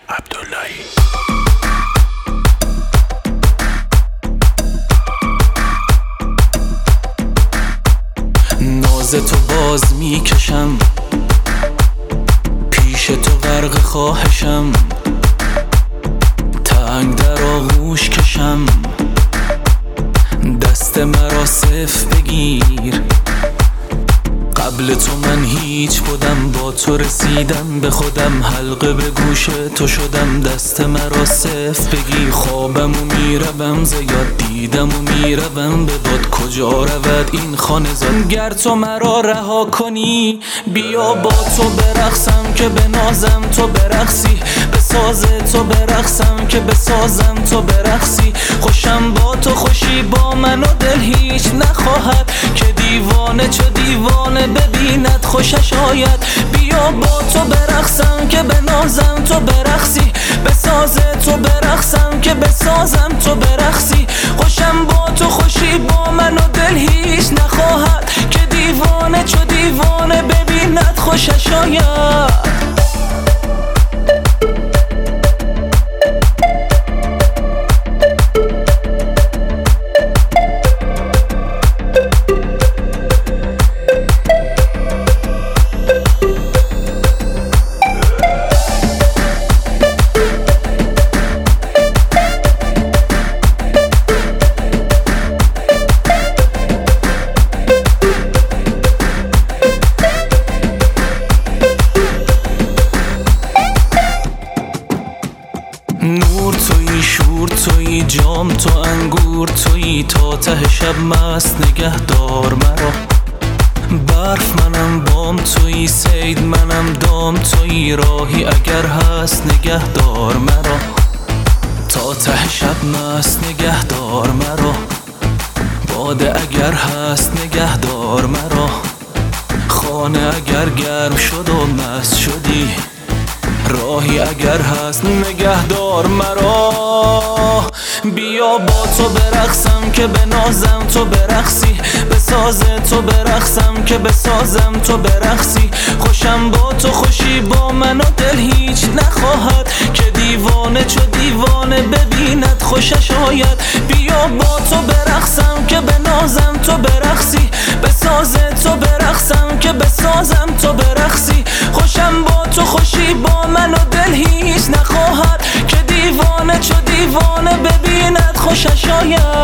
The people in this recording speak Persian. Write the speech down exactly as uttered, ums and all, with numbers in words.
عبداللهی. ناز تو باز میکشم، پیش تو غرق خواهشم، تنگ در آغوش کشم، دست مرا صف بگیر. قبل تو من هیچ بودم، با تو رسیدم به خودم، حلقه به گوش تو شدم، دست مرا صف بگیر. خوابم و میروم زیاد، دیدم و میروم به باد، کجا رود این خانه زاد؟ گر تو مرا رها کنی، بیا با تو برقصم که به نازم تو برقصی، به ساز تو برقصم که به سازم تو برقصی. خوشم با تو، خوشی با من و دل هیچ نخواهد که دیوانه چه دیوانه ببیند خوشش آید. بیا با تو برقصم که به نازم تو برقصی، به ساز تو برقصم که به سازم تو برقصی. خوشم با تو، خوشی با من و دل هیچ نخواهد که دیوانه چو دیوانه ببیند خوشش آید. نور تویی، شور تویی، جام تو، انگور تویی، تا ته شب مست نگه دار مرا. برف منم، بام تویی، صید منم، دام تویی، راهی اگر هست نگه دار مرا. تا ته شب مست نگه دار مرا، باده اگر هست نگه دار مرا. خانه اگر گرم شد و مست شدی، راهی اگر هست نگهدار مرا. بیا با تو برقصم که به نازم تو برقصی، به ساز تو برقصم که به سازم تو برقصی. خوشم با تو، خوشی با من و دل هیچ نخواهد که دیوانه چو دیوانه ببیند خوشش آید. بیا با تو برقصم که به نازم تو برقصی، به ساز تو برقصم که به سازم تو برقصی. خوشم با تو، خوشی با من و دل هیچ نخواهد که دیوانه چو دیوانه ببیند خوشش آید.